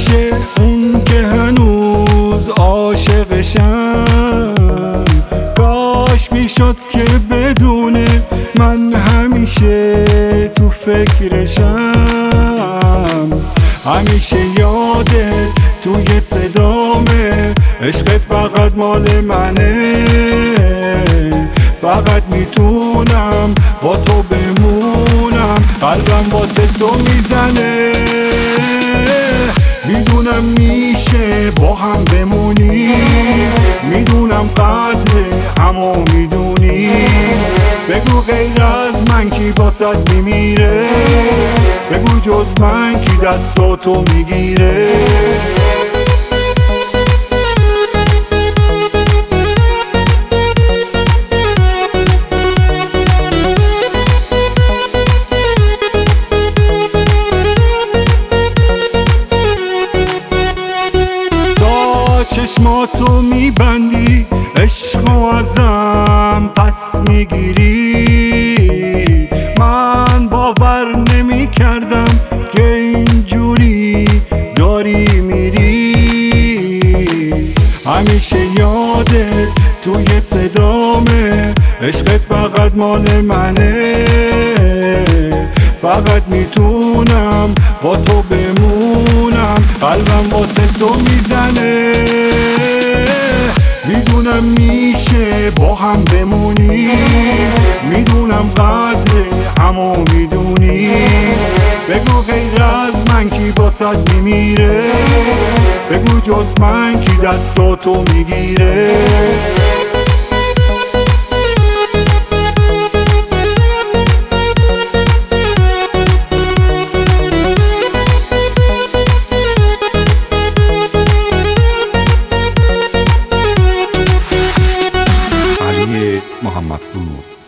همیشه اون که هنوز عاشقشم، کاش میشد که بدونه من همیشه تو فکرشم. همیشه یادت توی صدامه، عشقت فقط مال منه، فقط میتونم با تو بمونم، قلبم واسه تو میزنه. میدونم میشه با هم بمونیم، میدونم قدر همو میدونیم. بگو غیر از من کی باسد میمیره، بگو جز من کی دستاتو میگیره. چشماتو میبندی، عشقو ازم پس میگیری. من باور نمی کردم که اینجوری داری میری. همیشه یادت توی صدامه، عشقت فقط مال منه، فقط میتونم با تو بمونم، قلبم واسه تو میزنه. میدونم میشه با هم بمونیم، میدونم قدر همو میدونیم. بگو غیر از من کی باسد میمیره، بگو جز من کی دستاتو میگیره. محمد پور